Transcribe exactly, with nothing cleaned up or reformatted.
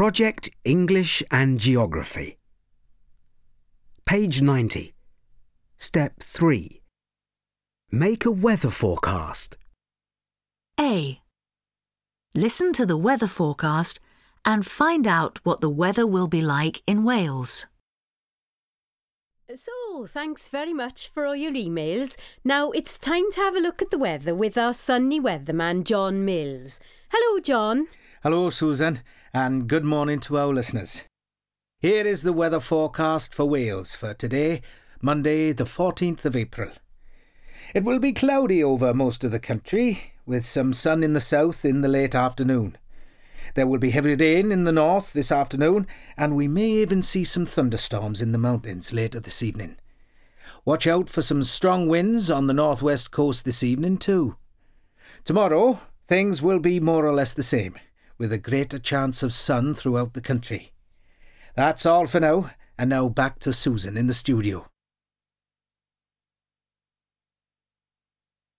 Project English and Geography. Page ninety. Step three. Make a weather forecast. A. Listen to the weather forecast and find out what the weather will be like in Wales. So, thanks very much for all your emails. Now, it's time to have a look at the weather with our sunny weatherman, John Mills. Hello, John. Hello, Susan, and good morning to our listeners. Here is the weather forecast for Wales for today, Monday the fourteenth of April. It will be cloudy over most of the country, with some sun in the south in the late afternoon. There will be heavy rain in the north this afternoon, and we may even see some thunderstorms in the mountains later this evening. Watch out for some strong winds on the northwest coast this evening too. Tomorrow, things will be more or less the same, with a greater chance of sun throughout the country. That's all for now, and now back to Susan in the studio.